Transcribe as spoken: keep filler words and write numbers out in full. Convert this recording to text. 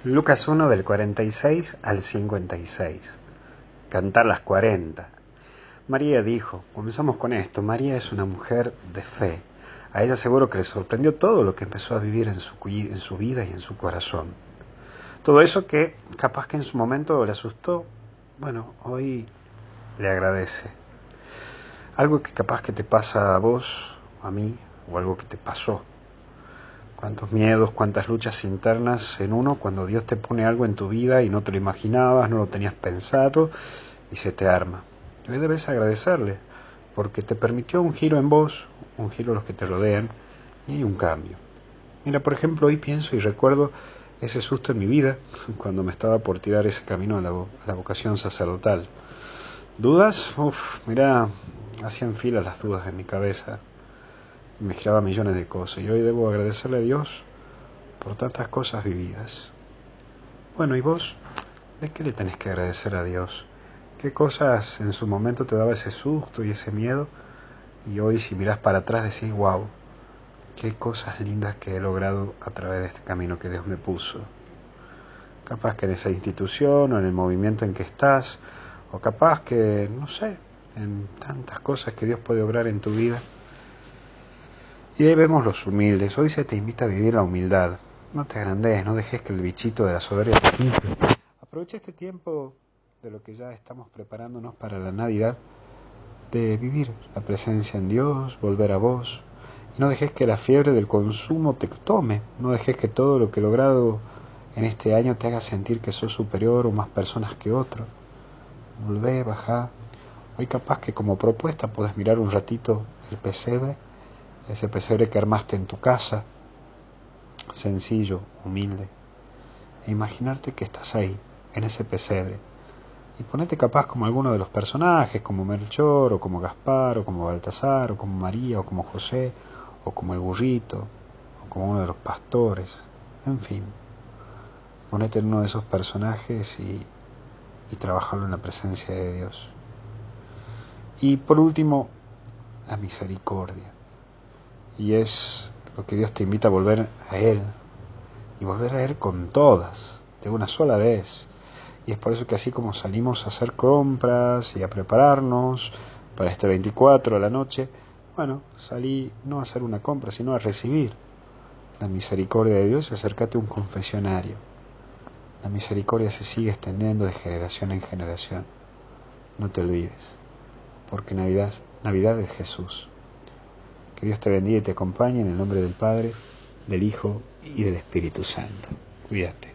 Lucas uno del cuarenta y seis al cincuenta y seis. Cantar las cuarenta. María dijo, comenzamos con esto, María es una mujer de fe. A ella seguro que le sorprendió todo lo que empezó a vivir en su, en su vida y en su corazón. Todo eso que capaz que en su momento le asustó, bueno, hoy le agradece. Algo que capaz que te pasa a vos, a mí, o algo que te pasó. Cuántos miedos, cuántas luchas internas en uno cuando Dios te pone algo en tu vida y no te lo imaginabas, no lo tenías pensado y se te arma. Y hoy debes agradecerle porque te permitió un giro en vos, un giro a los que te rodean y un cambio. Mira, por ejemplo, hoy pienso y recuerdo ese susto en mi vida cuando me estaba por tirar ese camino a la, a la vocación sacerdotal. ¿Dudas? Uf, mira, hacían fila las dudas en mi cabeza. Me giraba millones de cosas y hoy debo agradecerle a Dios por tantas cosas vividas. Bueno, ¿y vos? ¿De qué le tenés que agradecer a Dios? ¿Qué cosas en su momento te daba ese susto y ese miedo? Y hoy si mirás para atrás decís, wow, qué cosas lindas que he logrado a través de este camino que Dios me puso. Capaz que en esa institución o en el movimiento en que estás, o capaz que, no sé, en tantas cosas que Dios puede obrar en tu vida. Y ahí vemos los humildes. Hoy se te invita a vivir la humildad. No te agrandes, no dejes que el bichito de la soberbia te quite. Aprovecha este tiempo de lo que ya estamos preparándonos para la Navidad, de vivir la presencia en Dios, volver a vos. Y no dejes que la fiebre del consumo te tome. No dejes que todo lo que he logrado en este año te haga sentir que sos superior o más personas que otro. Volvé, bajá. Hoy capaz que como propuesta podés mirar un ratito el pesebre, ese pesebre que armaste en tu casa, sencillo, humilde, e imaginarte que estás ahí, en ese pesebre, y ponete capaz como alguno de los personajes, como Melchor, o como Gaspar, o como Baltasar, o como María, o como José, o como el burrito, o como uno de los pastores, en fin, ponete en uno de esos personajes y, y trabajarlo en la presencia de Dios. Y por último, la misericordia. Y es lo que Dios te invita a volver a Él, y volver a Él con todas, de una sola vez. Y es por eso que así como salimos a hacer compras y a prepararnos para este veinticuatro a la noche, bueno, salí no a hacer una compra, sino a recibir la misericordia de Dios y acércate a un confesionario. La misericordia se sigue extendiendo de generación en generación. No te olvides, porque Navidad, Navidad es Jesús. Que Dios te bendiga y te acompañe en el nombre del Padre, del Hijo y del Espíritu Santo. Cuídate.